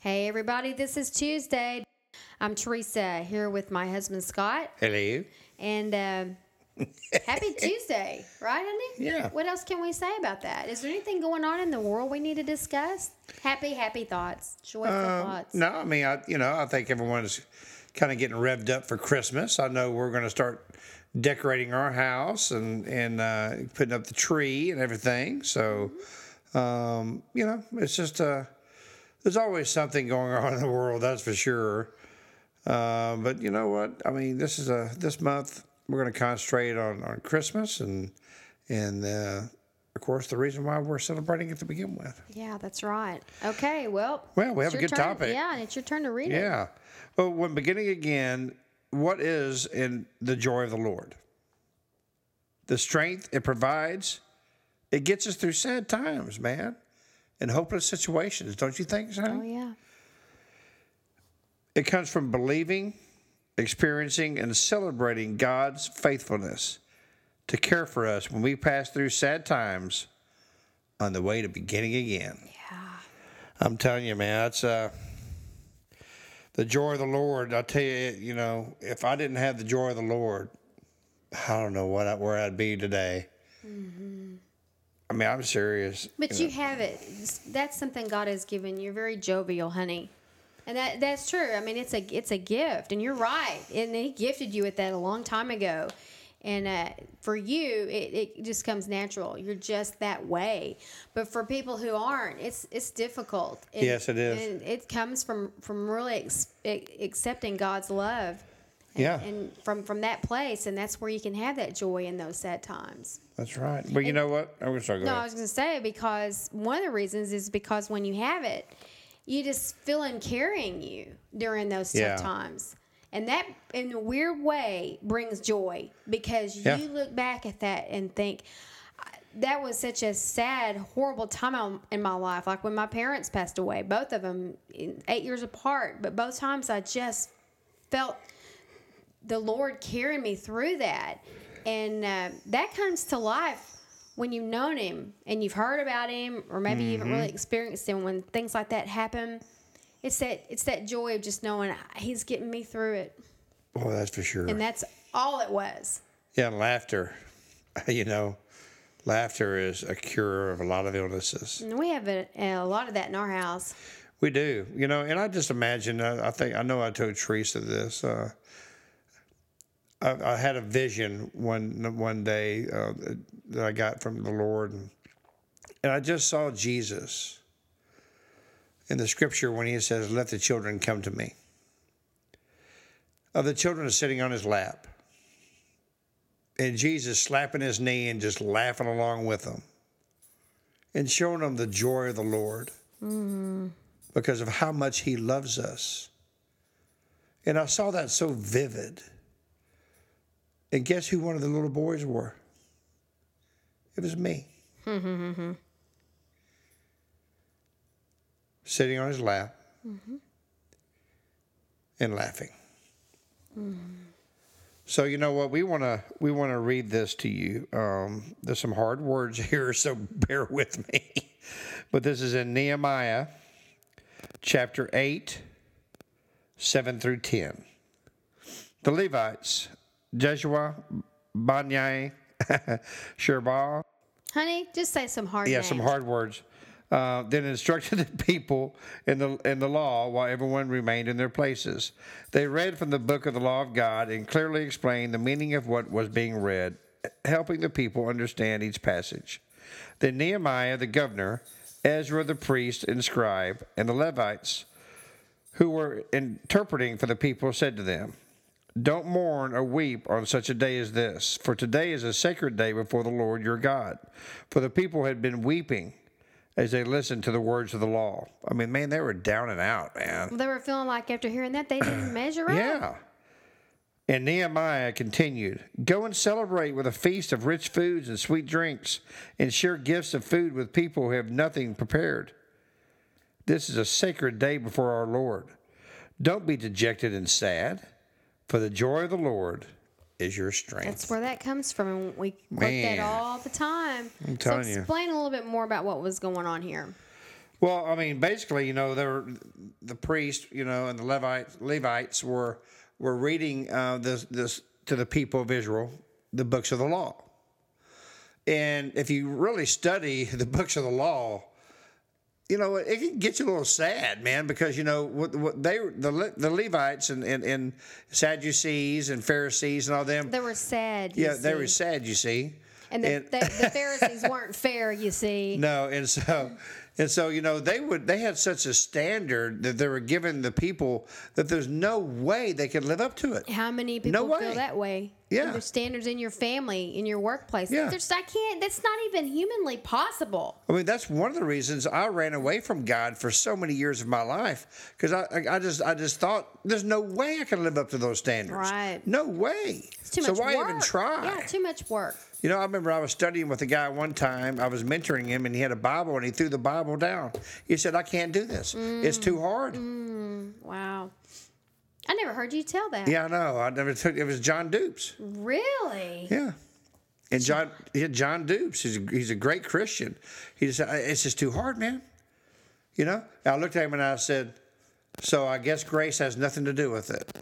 Hey, everybody, this is Tuesday. I'm Teresa here with my husband, Scott. Hello. And happy Tuesday, right, honey? Yeah. What else can we say about that? Is there anything going on in the world we need to discuss? Happy thoughts, joyful thoughts. No, I mean, I think everyone's kind of getting revved up for Christmas. I know we're going to start decorating our house and putting up the tree and everything. So, it's just there's always something going on in the world, that's for sure. But you know what? I mean, this month we're going to concentrate on Christmas and of course the reason why we're celebrating it to begin with. Yeah, that's right. Okay, well, We have it's a your good turn. topic. Yeah, and it's your turn to read it. Yeah. Well, when beginning again, what is in the joy of the Lord? The strength it provides, it gets us through sad times, man, and hopeless situations. Don't you think, Oh, son? yeah. It comes from believing, experiencing, and celebrating God's faithfulness to care for us when we pass through sad times on the way to beginning again. Yeah. I'm telling you, man, that's the joy of the Lord. I tell you, if I didn't have the joy of the Lord, I don't know where I'd be today. Mm-hmm. I mean, I'm serious. But you have it. That's something God has given you. You're very jovial, honey. And that's true. I mean, it's a gift, and you're right. And He gifted you with that a long time ago. And for you, it just comes natural. You're just that way. But for people who aren't, it's difficult. Yes, it is. And it comes from really accepting God's love. Yeah. And from that place, and that's where you can have that joy in those sad times. That's right. But you know what? I'm sorry, go No, ahead. I was going to say, because one of the reasons is because when you have it, you just feel Him carrying you during those tough Yeah. times. And that, in a weird way, brings joy, because Yeah. you look back at that and think, that was such a sad, horrible time in my life. Like when my parents passed away, both of them 8 years apart. But both times I just felt the Lord carrying me through that. And that comes to life when you've known Him and you've heard about Him, or maybe you haven't really experienced Him. When things like that happen, it's that joy of just knowing He's getting me through it. Oh, that's for sure. And that's all it was. Yeah, and laughter. Laughter is a cure of a lot of illnesses. And we have a lot of that in our house. We do. And I just imagine, I know I told Teresa this. I had a vision one day that I got from the Lord, and I just saw Jesus in the scripture when He says, "Let the children come to me." The children are sitting on His lap, and Jesus slapping His knee and just laughing along with them, and showing them the joy of the Lord because of how much He loves us. And I saw that so vivid. And guess who one of the little boys were? It was me. Sitting on His lap and laughing. So you know what? We want to read this to you. There's some hard words here, so bear with me. But this is in Nehemiah chapter 8, 7 through 10. The Levites, Jeshua, Bani, Sherbah. Honey, just say some hard Yeah, names. some hard words. Then instructed the people in the law while everyone remained in their places. They read from the book of the law of God and clearly explained the meaning of what was being read, helping the people understand each passage. Then Nehemiah the governor, Ezra the priest and scribe, and the Levites who were interpreting for the people said to them, "Don't mourn or weep on such a day as this, for today is a sacred day before the Lord your God." For the people had been weeping as they listened to the words of the law. I mean, man, they were down and out, man. They were feeling like after hearing that, they didn't measure up. Yeah. And Nehemiah continued, "Go and celebrate with a feast of rich foods and sweet drinks, and share gifts of food with people who have nothing prepared. This is a sacred day before our Lord. Don't be dejected and sad, for the joy of the Lord is your strength." That's where that comes from. And we quote that Man. all the time. I'm telling so you. explain a little bit more about what was going on here. Well, I mean, basically, there were the priests, and the Levites were reading this to the people of Israel, the books of the law. And if you really study the books of the law, it can get you a little sad, man, because what the Levites and Sadducees and Pharisees and all them. They were sad. They were sad. You see. And the Pharisees weren't fair, you see. No, and so they had such a standard that they were giving the people that there's no way they could live up to it. How many people feel that way? Yeah. There's standards in your family, in your workplace. Yeah. That's not even humanly possible. I mean, that's one of the reasons I ran away from God for so many years of my life, because I just thought there's no way I can live up to those standards. Right. No way. It's too much work. So why even try? Yeah, too much work. I remember I was studying with a guy one time. I was mentoring him, and he had a Bible, and he threw the Bible down. He said, "I can't do this. It's too hard." Wow. I never heard you tell that. Yeah, I know. It was John Dupes. Really? Yeah. And John Dupes, he's a great Christian. He said, "It's just too hard, man." I looked at him and I said, "So I guess grace has nothing to do with it."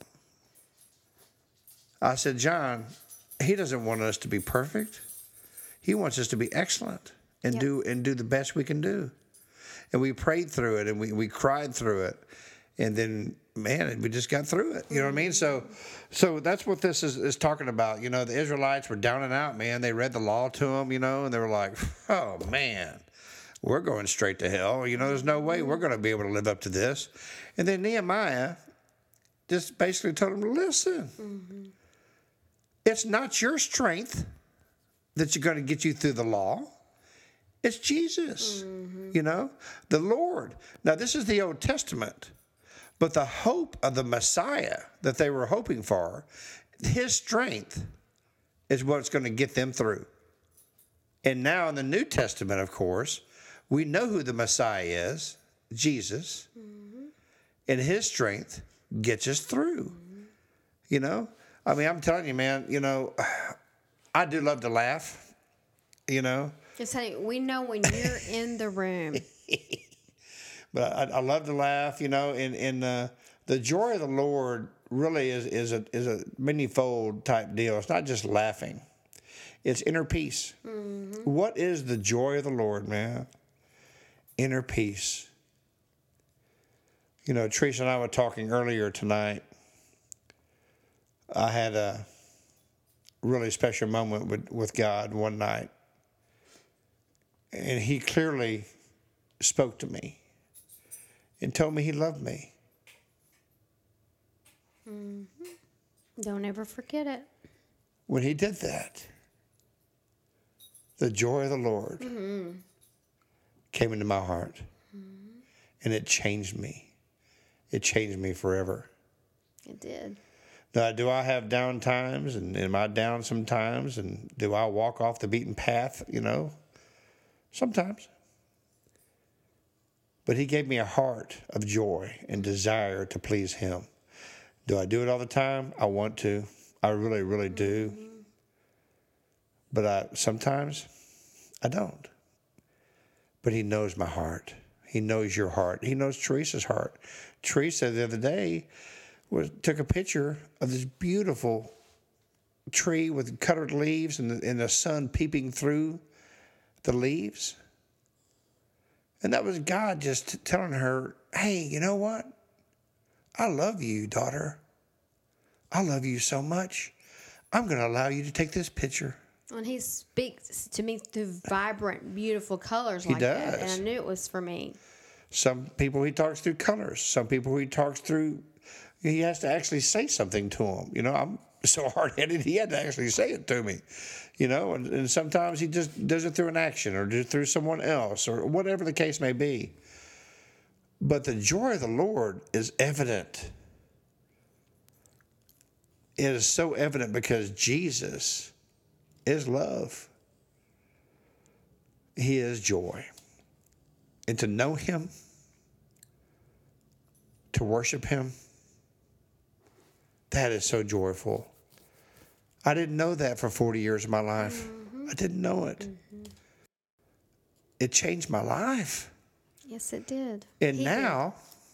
I said, "John, he doesn't want us to be perfect. He wants us to be excellent and do the best we can do." And we prayed through it, and we cried through it, and then, man, we just got through it. You know what I mean? So that's what this is talking about. The Israelites were down and out, man. They read the law to them, and they were like, "Oh man, we're going straight to hell. There's no way we're going to be able to live up to this." And then Nehemiah just basically told them, "Listen, it's not your strength that's going to get you through the law. It's Jesus, the Lord." Now, this is the Old Testament, but the hope of the Messiah that they were hoping for, his strength is what's going to get them through. And now in the New Testament, of course, we know who the Messiah is, Jesus, and his strength gets us through, I mean, I'm telling you, man, I do love to laugh, Just saying, we know when you're in the room. But I love to laugh, and the joy of the Lord really is a many-fold type deal. It's not just laughing. It's inner peace. What is the joy of the Lord, man? Inner peace. Teresa and I were talking earlier tonight. I had a really special moment with God one night. And he clearly spoke to me and told me he loved me. Don't ever forget it. When he did that, the joy of the Lord came into my heart. And it changed me. It changed me forever. It did. Now, do I have down times? And am I down sometimes? And do I walk off the beaten path? Sometimes. But he gave me a heart of joy and desire to please him. Do I do it all the time? I want to. I really, really do. But sometimes I don't. But he knows my heart. He knows your heart. He knows Teresa's heart. Teresa, the other day, took a picture of this beautiful tree with colored leaves and the sun peeping through the leaves. And that was God just telling her, "Hey, you know what? I love you, daughter. I love you so much. I'm going to allow you to take this picture." And he speaks to me through vibrant, beautiful colors like does. that. And I knew it was for me. Some people he talks through colors. Some people he talks through, he has to actually say something to them. I'm so hard-headed, he had to actually say it to me. And sometimes he just does it through an action or through someone else or whatever the case may be. But the joy of the Lord is evident. It is so evident because Jesus is love. He is joy. And to know him, to worship him, that is so joyful. I didn't know that for 40 years of my life. I didn't know it. It changed my life. Yes, it did. And He did. now,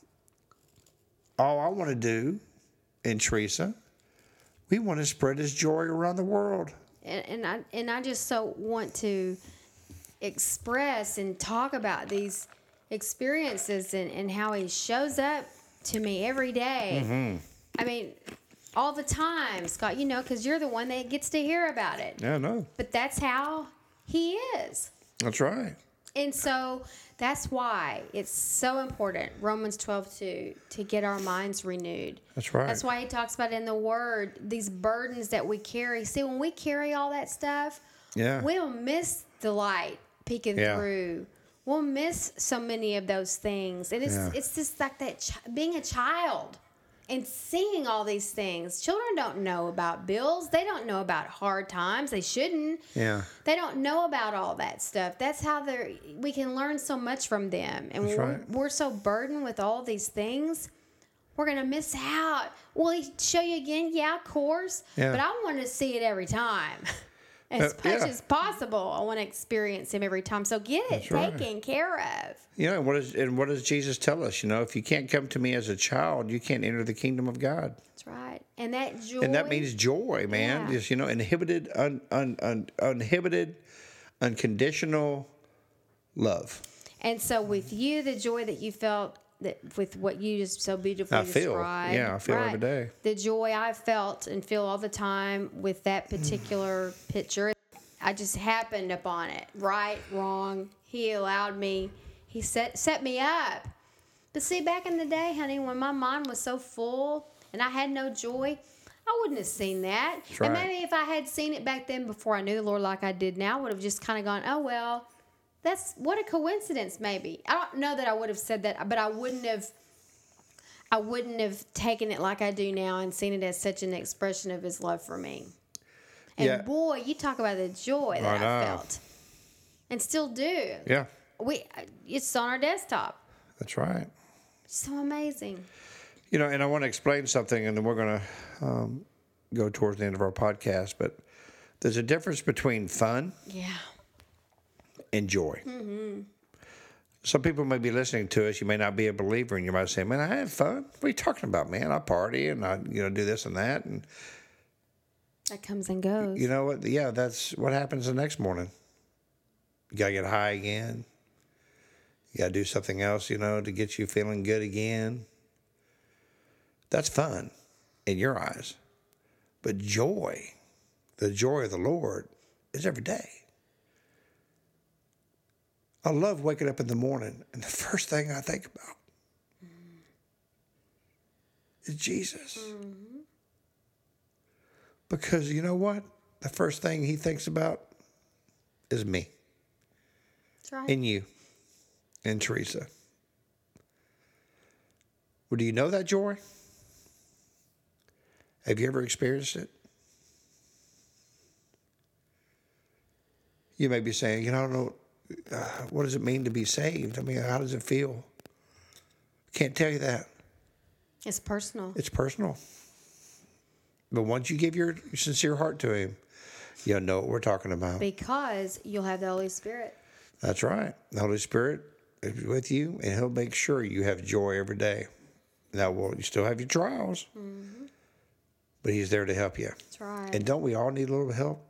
all I want to do, and Teresa, we want to spread his joy around the world. And I just so want to express and talk about these experiences and how he shows up to me every day. Mm-hmm. I mean, all the time, Scott, because you're the one that gets to hear about it. Yeah, no, But that's how he is. that's right. And so that's why it's so important, Romans 12:2, to get our minds renewed. That's right. That's why he talks about in the Word, these burdens that we carry. See, when we carry all that stuff, Yeah. we'll miss the light peeking Yeah. through. We'll miss so many of those things. And it's just like that being a child and seeing all these things. Children don't know about bills. They don't know about hard times. They shouldn't. Yeah. They don't know about all that stuff. That's how we can learn so much from them. And That's when right. we're so burdened with all these things, we're going to miss out. Will he show you again? Yeah, of course. Yeah. But I want to see it every time. As much yeah. as possible, I want to experience him every time. So get it That's right. taken care of. You know, what does Jesus tell us? You know, if you can't come to me as a child, you can't enter the kingdom of God. That's right. And that joy. And that means joy, man. Yeah. Just, inhibited, uninhibited, unconditional love. And so with you, the joy that you felt with what you just so beautifully I feel. described. Yeah, I feel every day. The joy I felt and feel all the time with that particular picture. I just happened upon it. Right, wrong. He allowed me. He set me up. But see, back in the day, honey, when my mind was so full and I had no joy, I wouldn't have seen that. That's And right. maybe if I had seen it back then before I knew the Lord like I did now, I would have just kind of gone, oh, well, that's what a coincidence maybe. I don't know that I would have said that, but I wouldn't have taken it like I do now and seen it as such an expression of his love for me. And Yeah. boy, you talk about the joy that I I know. felt. And still do. Yeah, It's on our desktop. that's right. So amazing. And I want to explain something, and then we're going to go towards the end of our podcast. But there's a difference between fun Yeah. and joy. Mm-hmm. Some people may be listening to us. You may not be a believer, and you might say, "Man, I have fun. What are you talking about, man? I party and I, do this and that." And That comes and goes. you know what? Yeah, that's what happens the next morning. You gotta get high again. You gotta do something else, to get you feeling good again. That's fun in your eyes, but joy, the joy of the Lord, is every day. I love waking up in the morning, and the first thing I think about is Jesus. Mm-hmm. Because you know what? The first thing he thinks about is me That's right. and you and Teresa. Well, do you know that joy? Have you ever experienced it? You may be saying, I don't know, what does it mean to be saved? I mean, how does it feel? Can't tell you that. It's personal. It's personal. But once you give your sincere heart to him, you'll know what we're talking about. Because you'll have the Holy Spirit. That's right. The Holy Spirit is with you, and he'll make sure you have joy every day. Now, you still have your trials, but he's there to help you. That's right. And don't we all need a little help?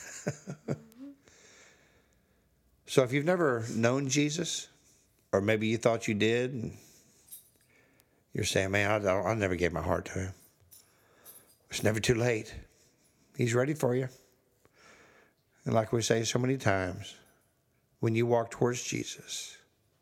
So if you've never known Jesus, or maybe you thought you did, and you're saying, man, I never gave my heart to him. It's never too late. He's ready for you. And like we say so many times, when you walk towards Jesus,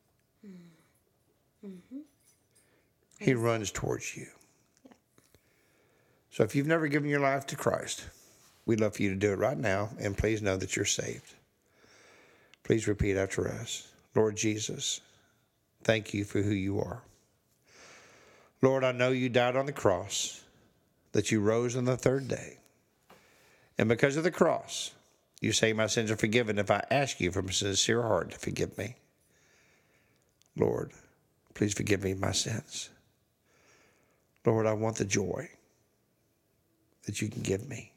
he runs towards you. So if you've never given your life to Christ, we'd love for you to do it right now, and please know that you're saved. Please repeat after us. Lord Jesus, thank you for who you are. Lord, I know you died on the cross, that you rose on the third day. And because of the cross, you say my sins are forgiven if I ask you from a sincere heart to forgive me. Lord, please forgive me my sins. Lord, I want the joy that you can give me.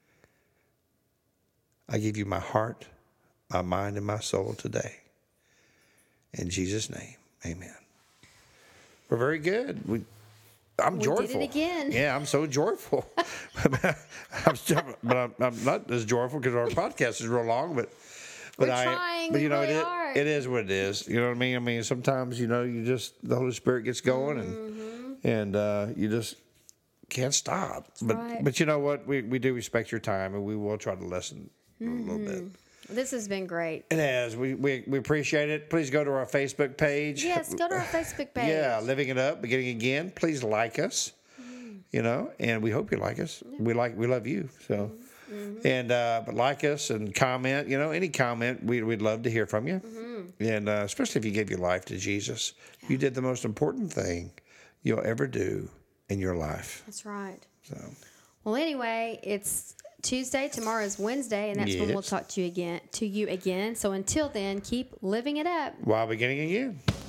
I give you my heart, my mind, and my soul today. In Jesus' name, Amen. We're very good. I'm joyful. We did it again. Yeah, I'm so joyful. I'm not as joyful because our podcast is real long, but We're trying. But you know, really are. it is what it is. You know what I mean? I mean, sometimes you know, the Holy Spirit gets going, and you just can't stop. But you know what? We do respect your time, and we will try to listen a little bit. This has been great. It has. We appreciate it. Please go to our Facebook page. Yes, go to our Facebook page. Yeah, Living It Up, beginning again. Please like us. You know, and we hope you like us. We love you. So, and but like us and comment. You know, any comment, we'd love to hear from you. And especially if you gave your life to Jesus, you did the most important thing you'll ever do in your life. That's right. So, well, anyway, it's Tuesday. Tomorrow is Wednesday, and that's when we'll talk to you again. So until then, keep living it up while beginning again.